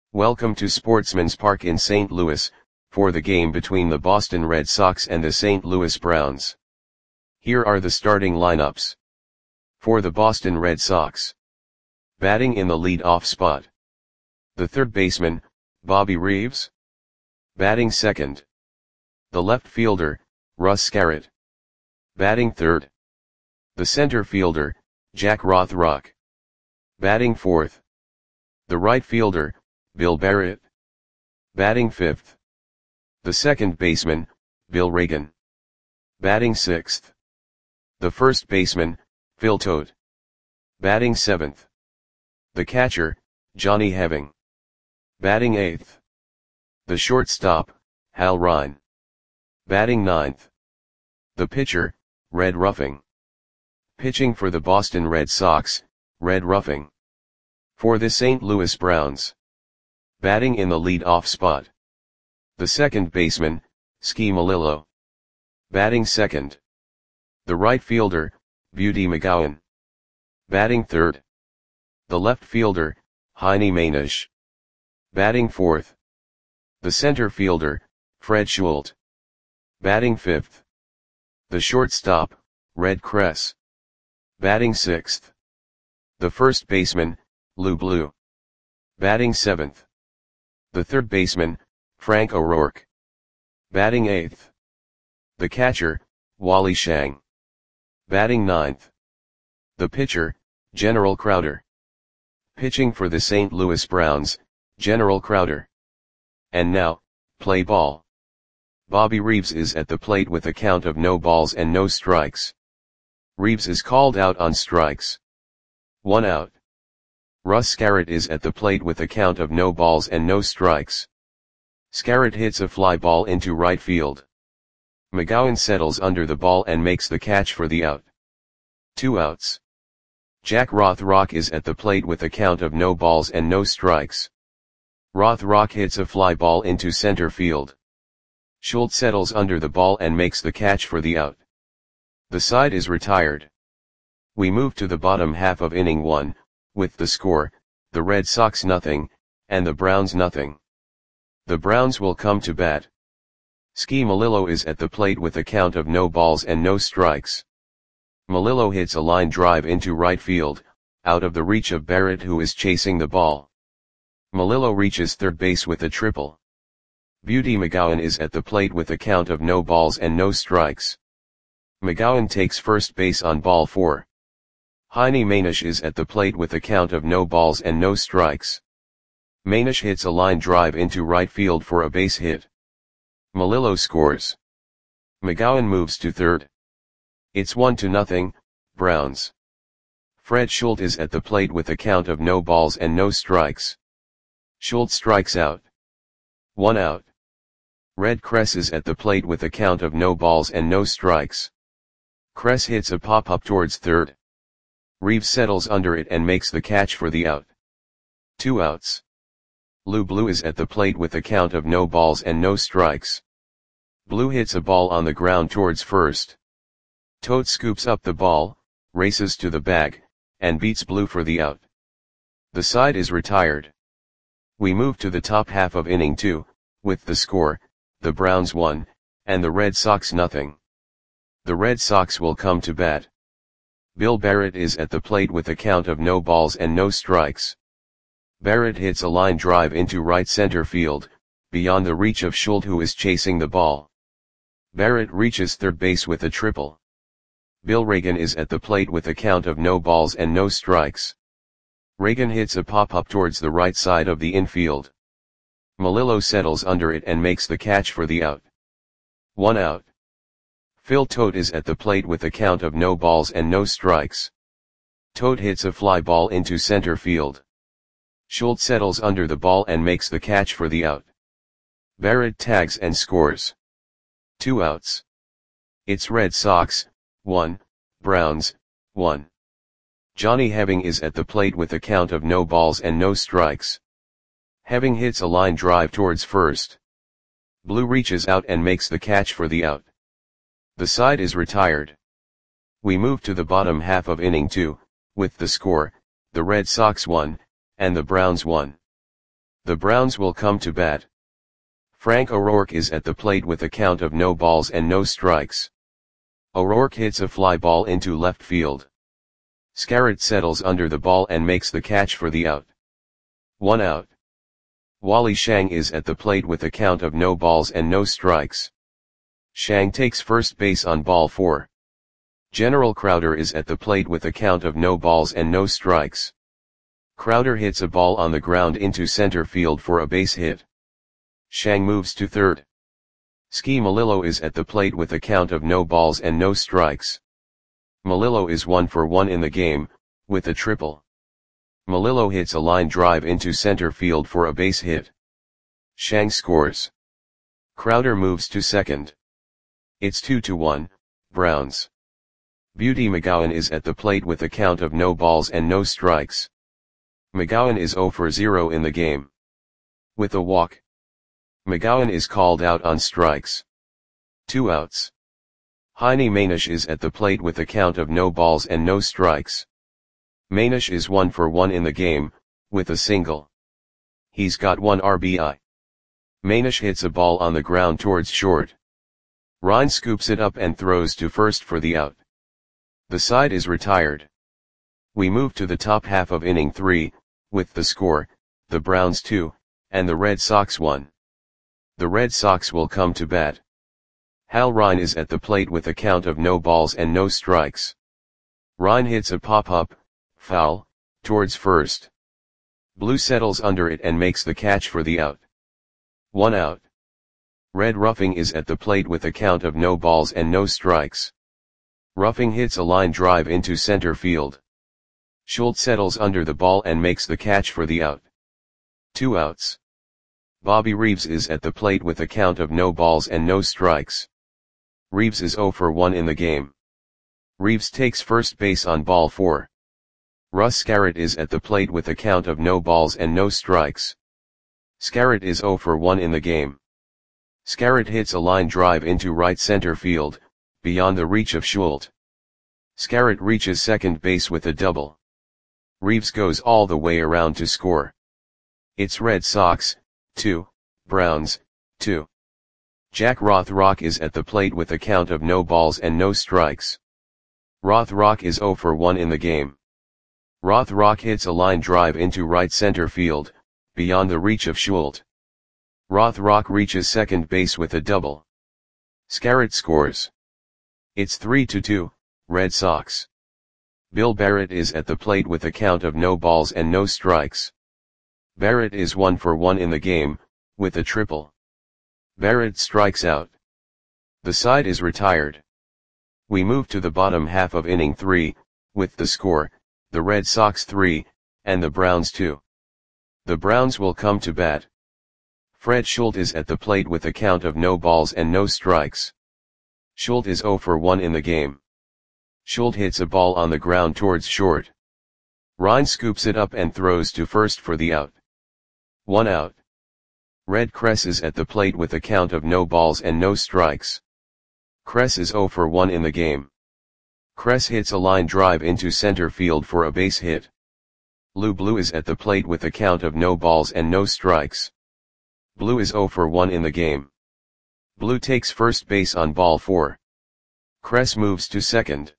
Welcome to Sportsman's Park in St. Louis, for the game between the Boston Red Sox and the St. Louis Browns. Here are the starting lineups. For the Boston Red Sox. Batting in the lead-off spot. The third baseman, Bobby Reeves. Batting second. The left fielder, Russ Scarrett. Batting third. The center fielder, Jack Rothrock. Batting fourth. The right fielder, Bill Barrett. Batting fifth. The second baseman, Bill Reagan. Batting sixth. The first baseman, Phil Todt. Batting seventh. The catcher, Johnny Heving. Batting eighth. The shortstop, Hal Ryan. Batting ninth. The pitcher, Red Ruffing. Pitching for the Boston Red Sox, Red Ruffing. For the St. Louis Browns. Batting in the lead-off spot. The second baseman, Ski Malillo. Batting second. The right fielder, Beauty McGowan. Batting third. The left fielder, Heine Manish. Batting fourth. The center fielder, Fred Schulte. Batting fifth. The shortstop, Red Kress. Batting sixth. The first baseman, Lou Blue. Batting seventh. The third baseman, Frank O'Rourke. Batting eighth. The catcher, Wally Shang. Batting ninth. The pitcher, General Crowder. Pitching for the St. Louis Browns, General Crowder. And now, play ball. Bobby Reeves is at the plate with a count of no balls and no strikes. Reeves is called out on strikes. 1 out. Russ Scarrett is at the plate with a count of no balls and no strikes. Scarrett hits a fly ball into right field. McGowan settles under the ball and makes the catch for the out. 2 outs. Jack Rothrock is at the plate with a count of no balls and no strikes. Rothrock hits a fly ball into center field. Schulte settles under the ball and makes the catch for the out. The side is retired. We move to the bottom half of inning 1, with the score, the Red Sox nothing, and the Browns nothing. The Browns will come to bat. Ski Malillo is at the plate with a count of no balls and no strikes. Malillo hits a line drive into right field, out of the reach of Barrett who is chasing the ball. Malillo reaches third base with a triple. Beauty McGowan is at the plate with a count of no balls and no strikes. McGowan takes first base on ball 4. Heine Manish is at the plate with a count of no balls and no strikes. Manish hits a line drive into right field for a base hit. Malillo scores. McGowan moves to third. It's 1-0, Browns. Fred Schulte is at the plate with a count of no balls and no strikes. Schulte strikes out. 1 out. Red Kress is at the plate with a count of no balls and no strikes. Kress hits a pop-up towards third. Reeves settles under it and makes the catch for the out. 2 outs. Lou Blue is at the plate with a count of no balls and no strikes. Blue hits a ball on the ground towards first. Todt scoops up the ball, races to the bag, and beats Blue for the out. The side is retired. We move to the top half of inning 2, with the score, the Browns 1, and the Red Sox nothing. The Red Sox will come to bat. Bill Barrett is at the plate with a count of no balls and no strikes. Barrett hits a line drive into right center field, beyond the reach of Schulte who is chasing the ball. Barrett reaches third base with a triple. Bill Reagan is at the plate with a count of no balls and no strikes. Reagan hits a pop-up towards the right side of the infield. Malillo settles under it and makes the catch for the out. 1 out. Phil Todt is at the plate with a count of no balls and no strikes. Todt hits a fly ball into center field. Schulte settles under the ball and makes the catch for the out. Barrett tags and scores. 2 outs. It's Red Sox, 1, Browns, 1. Johnny Heving is at the plate with a count of no balls and no strikes. Heving hits a line drive towards first. Blue reaches out and makes the catch for the out. The side is retired. We move to the bottom half of inning 2, with the score, the Red Sox 1, and the Browns 1. The Browns will come to bat. Frank O'Rourke is at the plate with a count of no balls and no strikes. O'Rourke hits a fly ball into left field. Scarrett settles under the ball and makes the catch for the out. 1 out. Wally Shang is at the plate with a count of no balls and no strikes. Shang takes first base on ball 4. General Crowder is at the plate with a count of no balls and no strikes. Crowder hits a ball on the ground into center field for a base hit. Shang moves to third. Ski Melillo is at the plate with a count of no balls and no strikes. Melillo is 1 for 1 in the game, with a triple. Melillo hits a line drive into center field for a base hit. Shang scores. Crowder moves to second. It's 2-1, Browns. Beauty McGowan is at the plate with a count of no balls and no strikes. McGowan is 0 for 0 in the game. With a walk. McGowan is called out on strikes. 2 outs. Heine Manish is at the plate with a count of no balls and no strikes. Manish is 1 for 1 in the game, with a single. He's got 1 RBI. Manish hits a ball on the ground towards short. Ryan scoops it up and throws to first for the out. The side is retired. We move to the top half of inning 3, with the score, the Browns 2, and the Red Sox 1. The Red Sox will come to bat. Hal Ryan is at the plate with a count of no balls and no strikes. Ryan hits a pop-up, foul, towards first. Blue settles under it and makes the catch for the out. 1 out. Red Ruffing is at the plate with a count of no balls and no strikes. Ruffing hits a line drive into center field. Schultz settles under the ball and makes the catch for the out. 2 outs. Bobby Reeves is at the plate with a count of no balls and no strikes. Reeves is 0 for 1 in the game. Reeves takes first base on ball 4. Russ Scarrett is at the plate with a count of no balls and no strikes. Scarrett is 0 for 1 in the game. Scarrett hits a line drive into right center field, beyond the reach of Schultz. Scarrett reaches second base with a double. Reeves goes all the way around to score. It's Red Sox 2, Browns 2. Jack Rothrock is at the plate with a count of no balls and no strikes. Rothrock is 0 for 1 in the game. Rothrock hits a line drive into right center field, beyond the reach of Schultz. Rothrock reaches second base with a double. Scarrett scores. It's 3-2, Red Sox. Bill Barrett is at the plate with a count of no balls and no strikes. Barrett is 1 for 1 in the game, with a triple. Barrett strikes out. The side is retired. We move to the bottom half of inning 3, with the score, the Red Sox 3, and the Browns 2. The Browns will come to bat. Fred Schultz is at the plate with a count of no balls and no strikes. Schultz is 0 for 1 in the game. Schultz hits a ball on the ground towards short. Ryan scoops it up and throws to first for the out. 1 out. Red Kress is at the plate with a count of no balls and no strikes. Kress is 0 for 1 in the game. Kress hits a line drive into center field for a base hit. Lou Blue is at the plate with a count of no balls and no strikes. Blue is 0 for 1 in the game. Blue takes first base on ball 4. Kress moves to second.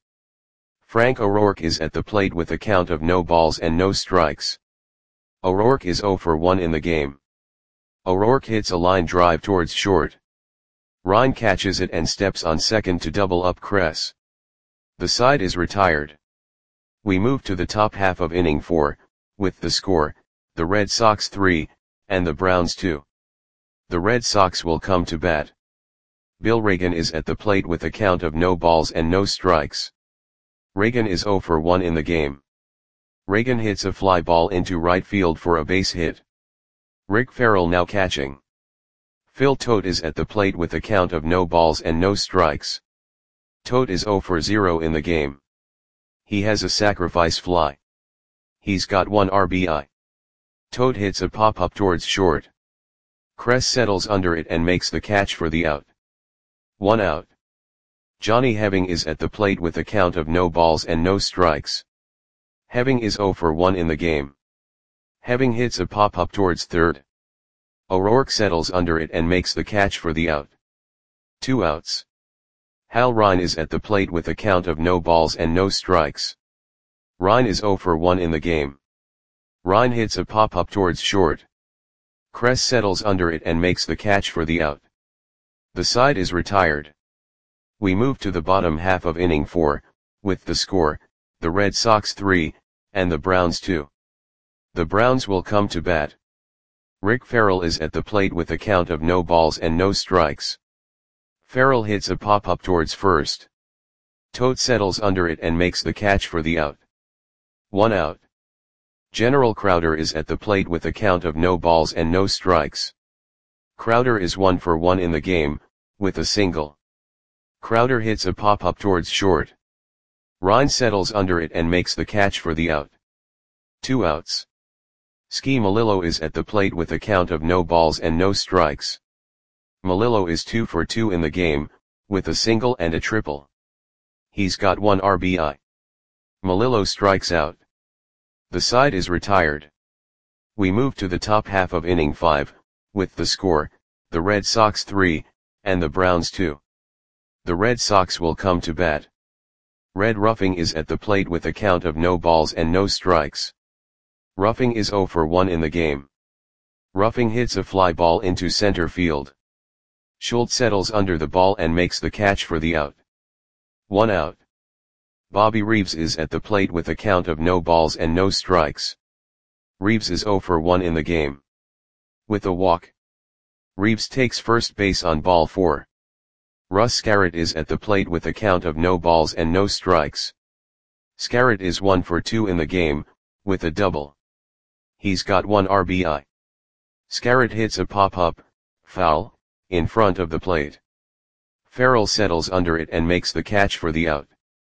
Frank O'Rourke is at the plate with a count of no balls and no strikes. O'Rourke is 0 for 1 in the game. O'Rourke hits a line drive towards short. Ryan catches it and steps on second to double up Kress. The side is retired. We move to the top half of inning 4, with the score, the Red Sox 3, and the Browns 2. The Red Sox will come to bat. Bill Reagan is at the plate with a count of no balls and no strikes. Reagan is 0 for 1 in the game. Reagan hits a fly ball into right field for a base hit. Rick Farrell now catching. Phil Tote is at the plate with a count of no balls and no strikes. Tote is 0 for 0 in the game. He has a sacrifice fly. He's got 1 RBI. Tote hits a pop-up towards short. Kress settles under it and makes the catch for the out. 1 out. Johnny Heving is at the plate with a count of no balls and no strikes. Heving is 0 for 1 in the game. Heving hits a pop-up towards third. O'Rourke settles under it and makes the catch for the out. 2 outs. Hal Ryan is at the plate with a count of no balls and no strikes. Ryan is 0 for 1 in the game. Ryan hits a pop-up towards short. Kress settles under it and makes the catch for the out. The side is retired. We move to the bottom half of inning 4, with the score, the Red Sox 3, and the Browns 2. The Browns will come to bat. Rick Farrell is at the plate with a count of no balls and no strikes. Farrell hits a pop-up towards first. Tote settles under it and makes the catch for the out. 1 out. General Crowder is at the plate with a count of no balls and no strikes. Crowder is 1 for 1 in the game, with a single. Crowder hits a pop-up towards short. Ryan settles under it and makes the catch for the out. 2 outs. Ski Melillo is at the plate with a count of no balls and no strikes. Melillo is 2 for 2 in the game, with a single and a triple. He's got 1 RBI. Melillo strikes out. The side is retired. We move to the top half of inning 5, with the score, the Red Sox 3, and the Browns 2. The Red Sox will come to bat. Red Ruffing is at the plate with a count of no balls and no strikes. Ruffing is 0 for 1 in the game. Ruffing hits a fly ball into center field. Schultz settles under the ball and makes the catch for the out. 1 out. Bobby Reeves is at the plate with a count of no balls and no strikes. Reeves is 0 for 1 in the game. With a walk. Reeves takes first base on ball 4. Russ Scarrett is at the plate with a count of no balls and no strikes. Scarrett is 1 for 2 in the game, with a double. He's got 1 RBI. Scarrett hits a pop-up, foul, in front of the plate. Farrell settles under it and makes the catch for the out.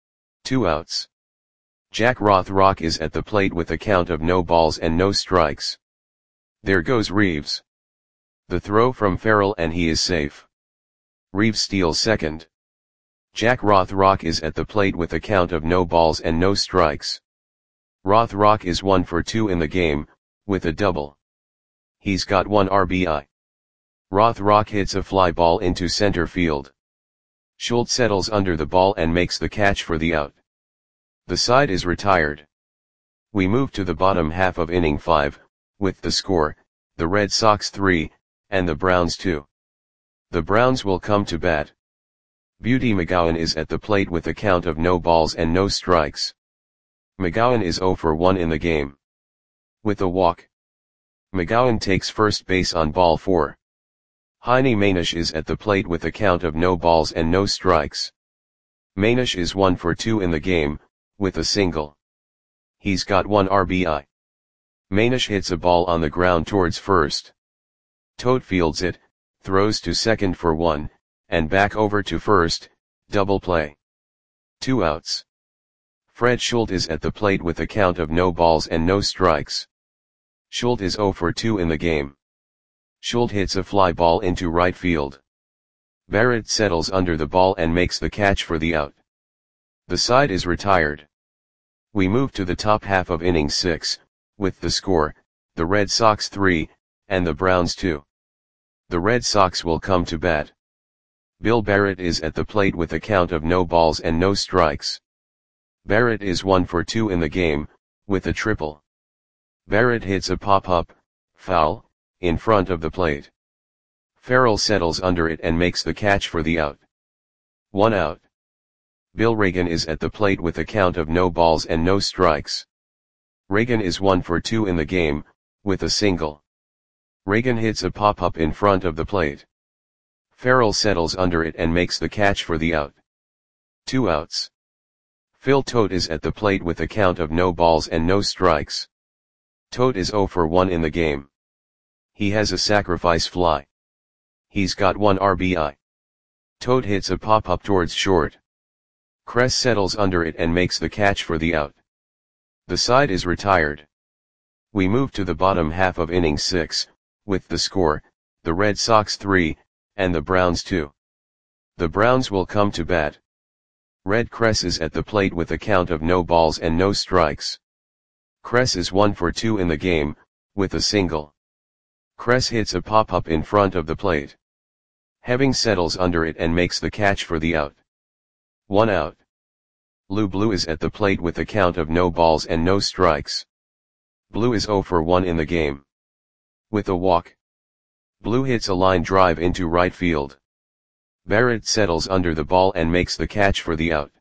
2 outs. Jack Rothrock is at the plate with a count of no balls and no strikes. There goes Reeves. The throw from Farrell and he is safe. Reeves steals second. Jack Rothrock is at the plate with a count of no balls and no strikes. Rothrock is 1 for 2 in the game, with a double. He's got 1 RBI. Rothrock hits a fly ball into center field. Schultz settles under the ball and makes the catch for the out. The side is retired. We move to the bottom half of inning 5, with the score, the Red Sox 3, and the Browns 2. The Browns will come to bat. Beauty McGowan is at the plate with a count of no balls and no strikes. McGowan is 0 for 1 in the game. With a walk. McGowan takes first base on ball 4. Heine Manish is at the plate with a count of no balls and no strikes. Manish is 1 for 2 in the game, with a single. He's got 1 RBI. Manish hits a ball on the ground towards first. Tote fields it, throws to second for 1, and back over to first, double play. 2 outs. Fred Schultz is at the plate with a count of no balls and no strikes. Schultz is 0 for 2 in the game. Schultz hits a fly ball into right field. Barrett settles under the ball and makes the catch for the out. The side is retired. We move to the top half of inning 6, with the score, the Red Sox 3, and the Browns 2. The Red Sox will come to bat. Bill Barrett is at the plate with a count of no balls and no strikes. Barrett is 1 for 2 in the game, with a triple. Barrett hits a pop-up, foul, in front of the plate. Farrell settles under it and makes the catch for the out. 1 out. Bill Reagan is at the plate with a count of no balls and no strikes. Reagan is 1 for 2 in the game, with a single. Reagan hits a pop-up in front of the plate. Farrell settles under it and makes the catch for the out. 2 outs. Phil Tote is at the plate with a count of no balls and no strikes. Tote is 0 for 1 in the game. He has a sacrifice fly. He's got 1 RBI. Tote hits a pop-up towards short. Kress settles under it and makes the catch for the out. The side is retired. We move to the bottom half of inning 6, with the score, the Red Sox 3, and the Browns 2. The Browns will come to bat. Red Kress is at the plate with a count of no balls and no strikes. Kress is 1 for 2 in the game, with a single. Kress hits a pop-up in front of the plate. Heving settles under it and makes the catch for the out. 1 out. Lou Blue is at the plate with a count of no balls and no strikes. Blue is 0 for 1 in the game. With a walk, Blue hits a line drive into right field. Barrett settles under the ball and makes the catch for the out.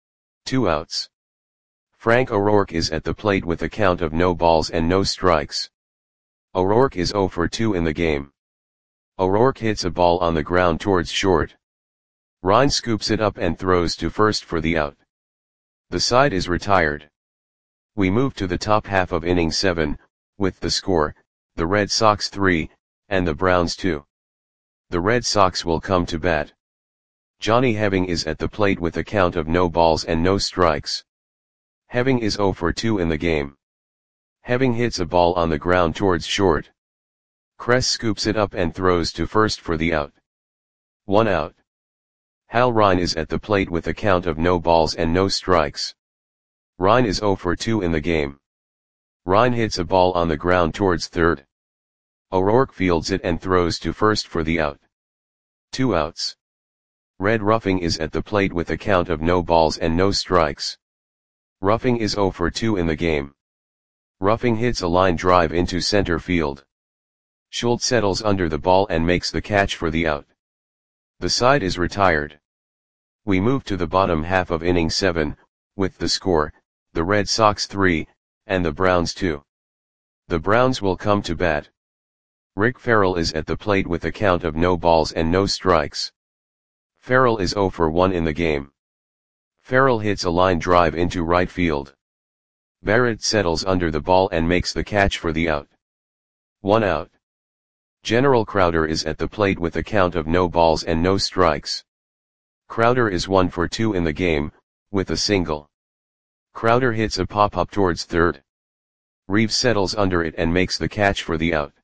2 outs. Frank O'Rourke is at the plate with a count of no balls and no strikes. O'Rourke is 0 for 2 in the game. O'Rourke hits a ball on the ground towards short. Ryan scoops it up and throws to first for the out. The side is retired. We move to the top half of inning 7, with the score, the Red Sox 3, and the Browns 2. The Red Sox will come to bat. Johnny Heving is at the plate with a count of no balls and no strikes. Heving is 0 for 2 in the game. Heving hits a ball on the ground towards short. Kress scoops it up and throws to first for the out. 1 out. Hal Ryan is at the plate with a count of no balls and no strikes. Ryan is 0 for 2 in the game. Ryan hits a ball on the ground towards third. O'Rourke fields it and throws to first for the out. 2 outs. Red Ruffing is at the plate with a count of no balls and no strikes. Ruffing is 0 for 2 in the game. Ruffing hits a line drive into center field. Schultz settles under the ball and makes the catch for the out. The side is retired. We move to the bottom half of inning 7, with the score, the Red Sox 3, and the Browns 2. The Browns will come to bat. Rick Farrell is at the plate with a count of no balls and no strikes. Farrell is 0 for 1 in the game. Farrell hits a line drive into right field. Barrett settles under the ball and makes the catch for the out. 1 out. General Crowder is at the plate with a count of no balls and no strikes. Crowder is 1 for 2 in the game, with a single. Crowder hits a pop-up towards third. Reeves settles under it and makes the catch for the out.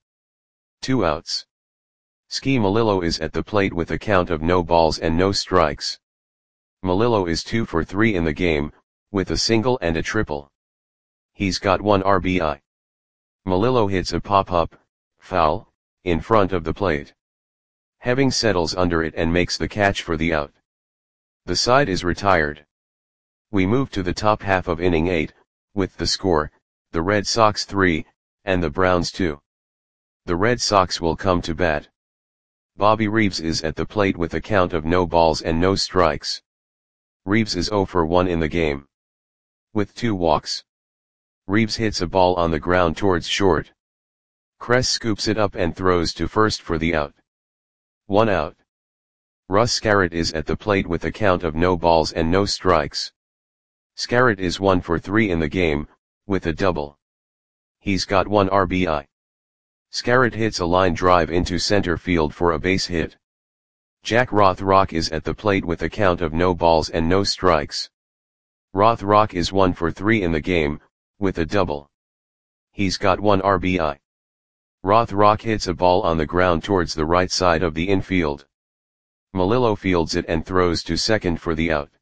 2 outs. Ski Melillo is at the plate with a count of no balls and no strikes. Melillo is 2 for 3 in the game, with a single and a triple. He's got 1 RBI. Melillo hits a pop-up, foul, in front of the plate. Heving settles under it and makes the catch for the out. The side is retired. We move to the top half of inning 8, with the score, the Red Sox 3, and the Browns 2. The Red Sox will come to bat. Bobby Reeves is at the plate with a count of no balls and no strikes. Reeves is 0 for 1 in the game. With 2 walks. Reeves hits a ball on the ground towards short. Kress scoops it up and throws to first for the out. 1 out. Russ Scarrett is at the plate with a count of no balls and no strikes. Scarrett is 1 for 3 in the game, with a double. He's got 1 RBI. Scarrett hits a line drive into center field for a base hit. Jack Rothrock is at the plate with a count of no balls and no strikes. Rothrock is 1 for 3 in the game, with a double. He's got 1 RBI. Rothrock hits a ball on the ground towards the right side of the infield. Melillo fields it and throws to second for the out.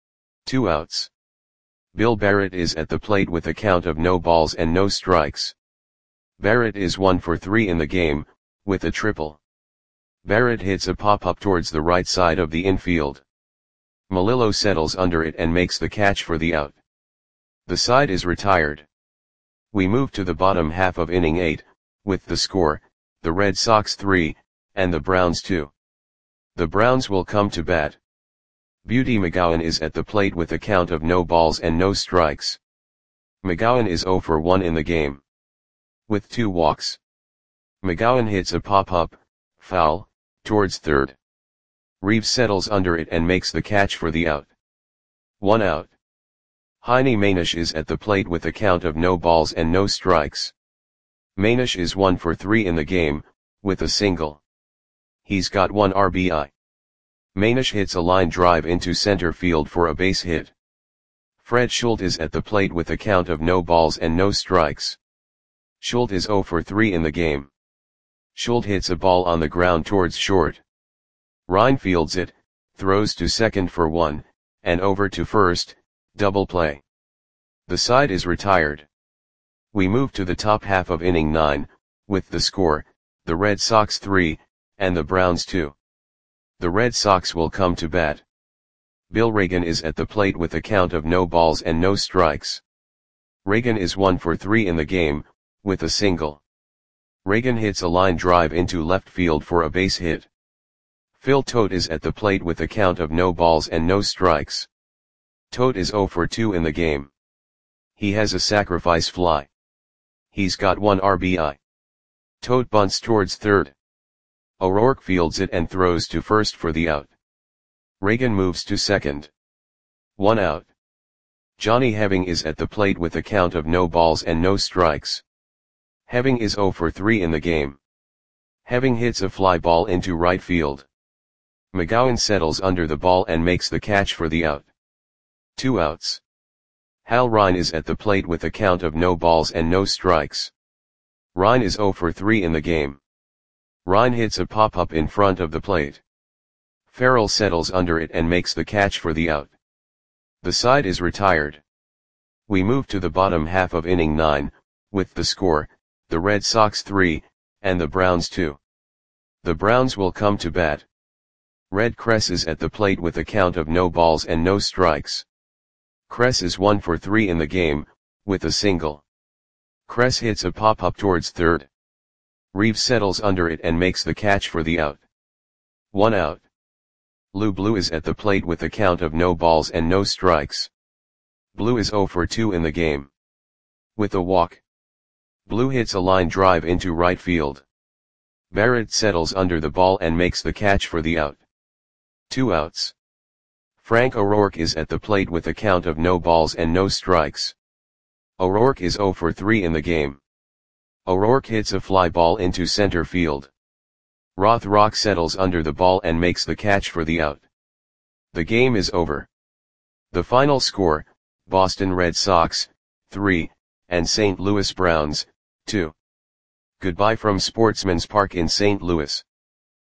2 outs. Bill Barrett is at the plate with a count of no balls and no strikes. Barrett is 1 for 3 in the game, with a triple. Barrett hits a pop-up towards the right side of the infield. Melillo settles under it and makes the catch for the out. The side is retired. We move to the bottom half of inning 8, with the score, the Red Sox 3, and the Browns 2. The Browns will come to bat. Beauty McGowan is at the plate with a count of no balls and no strikes. McGowan is 0 for 1 in the game. With 2 walks. McGowan hits a pop-up, foul, towards third. Reeves settles under it and makes the catch for the out. 1 out. Heine Manish is at the plate with a count of no balls and no strikes. Manish is 1 for 3 in the game, with a single. He's got 1 RBI. Manish hits a line drive into center field for a base hit. Fred Schultz is at the plate with a count of no balls and no strikes. Schultz is 0 for 3 in the game. Schultz hits a ball on the ground towards short. Ryan fields it, throws to second for 1, and over to first, double play. The side is retired. We move to the top half of inning 9, with the score, the Red Sox 3, and the Browns 2. The Red Sox will come to bat. Bill Reagan is at the plate with a count of no balls and no strikes. Reagan is 1 for 3 in the game, with a single. Reagan hits a line drive into left field for a base hit. Phil Tote is at the plate with a count of no balls and no strikes. Tote is 0 for 2 in the game. He has a sacrifice fly. He's got 1 RBI. Tote bunts towards third. O'Rourke fields it and throws to first for the out. Reagan moves to second. 1 out. Johnny Heving is at the plate with a count of no balls and no strikes. Heving is 0 for 3 in the game. Heving hits a fly ball into right field. McGowan settles under the ball and makes the catch for the out. 2 outs. Hal Rine is at the plate with a count of no balls and no strikes. Rine is 0 for 3 in the game. Rine hits a pop-up in front of the plate. Farrell settles under it and makes the catch for the out. The side is retired. We move to the bottom half of inning 9, with the score, the Red Sox 3, and the Browns 2. The Browns will come to bat. Red Kress is at the plate with a count of no balls and no strikes. Kress is 1 for 3 in the game, with a single. Kress hits a pop-up towards third. Reeves settles under it and makes the catch for the out. 1 out. Lou Blue is at the plate with a count of no balls and no strikes. Blue is 0 for 2 in the game. With a walk. Blue hits a line drive into right field. Barrett settles under the ball and makes the catch for the out. 2 outs. Frank O'Rourke is at the plate with a count of no balls and no strikes. O'Rourke is 0 for 3 in the game. O'Rourke hits a fly ball into center field. Rothrock settles under the ball and makes the catch for the out. The game is over. The final score, Boston Red Sox, 3, and St. Louis Browns, 2. Goodbye from Sportsman's Park in St. Louis.